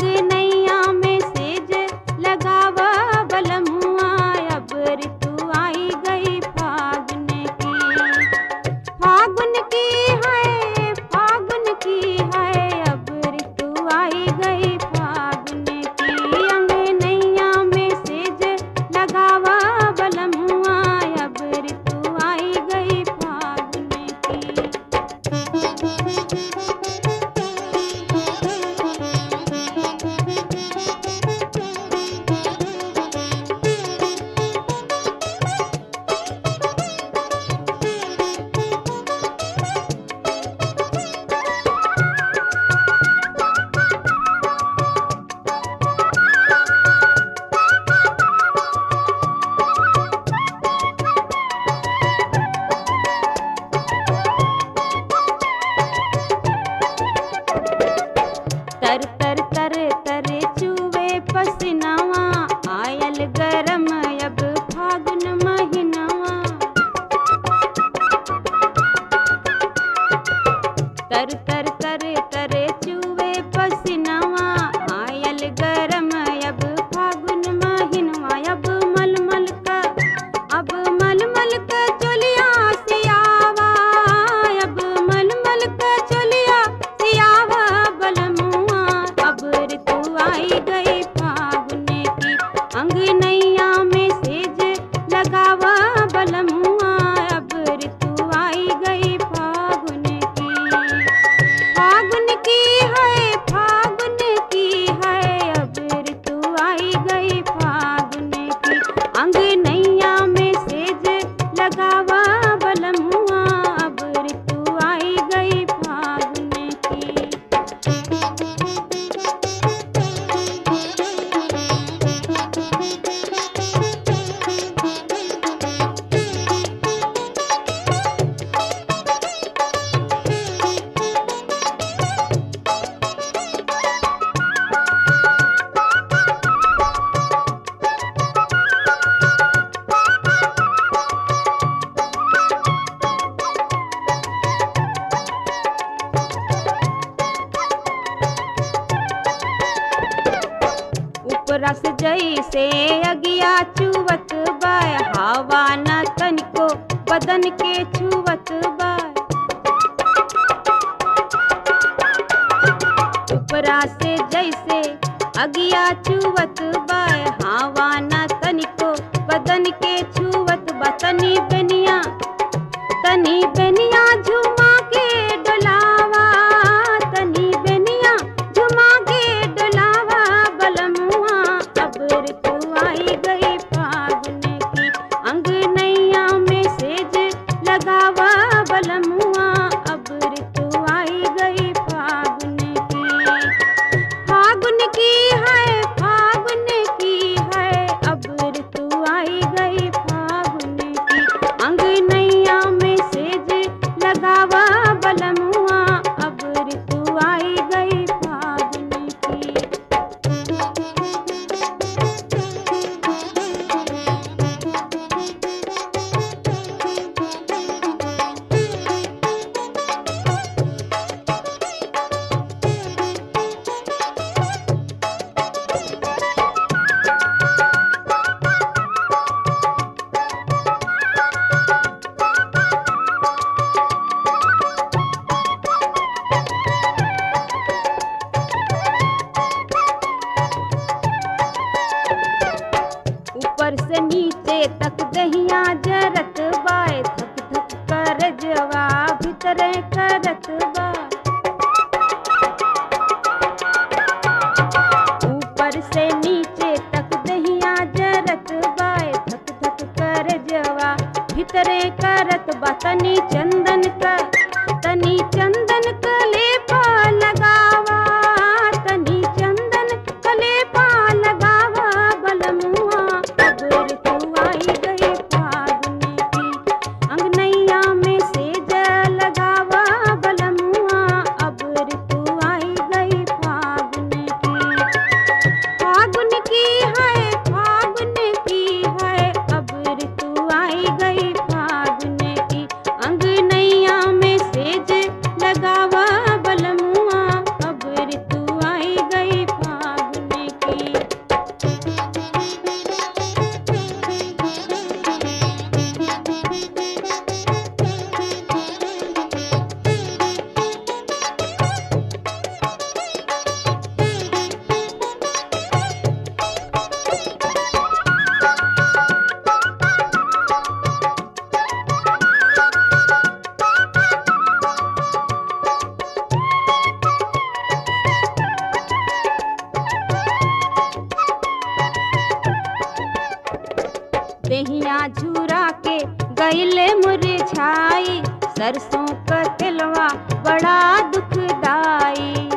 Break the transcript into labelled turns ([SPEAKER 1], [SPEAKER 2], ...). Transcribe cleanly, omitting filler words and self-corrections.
[SPEAKER 1] अंगनैया में सेज लगावा बलमुआ, अब ऋतु आई गई फागुन की। फागुन की है, फागुन की है, अब ऋतु आई गई फागुन की। अंगनैया में सेज लगावा बलमुआ, अब ऋतु आई गई फागुन की। तर तर तर तर चुवे पसीनावा, आयल गरम अब फागुन महीनावा। तर तर तर तर चुवे पसीनावा, आयल गरम अब फागुन महीनावा। अब मलमल का चोलिया सियावा, अब मलमल का चोलिया सियावा बलमुआ, अब ऋतु आई गई फागुन की। अंगनैया में सेज लगावा बलमुआ, अब ऋतु आई गई फागुन की। फागुन की है, फागुन की है, अब ऋतु आई गई फागुन की। अंगनैया में सेज लगावा बलमुआ, अब ऋतु आई गई फागुन की। रस जैसे अगिया चुवत बाय, हवा न तनिको बदन के छुवत बाय। उपरा से जैसे अगिया चुवत बाय, हवा न तनिको बदन के छुवत बा। तनी बेनिया झुमा के डोलावा, तनी बेनिया झुमा के डोलावा बलमुआ, अब ऋतु आई गई फागुन की। अंगनैया में सेज लगावा बलमुआ, अब ऋतु आई गई फागुन की। फागुन की है, फागुन की है, अब ऋतु आई गई फागुन की। अंगनैया में सेज लगावा बलमुआ, अब ऋतु आई गई फागुन की। के गईले मुरझाई। सरसों का तेलवा बड़ा दुखदाई।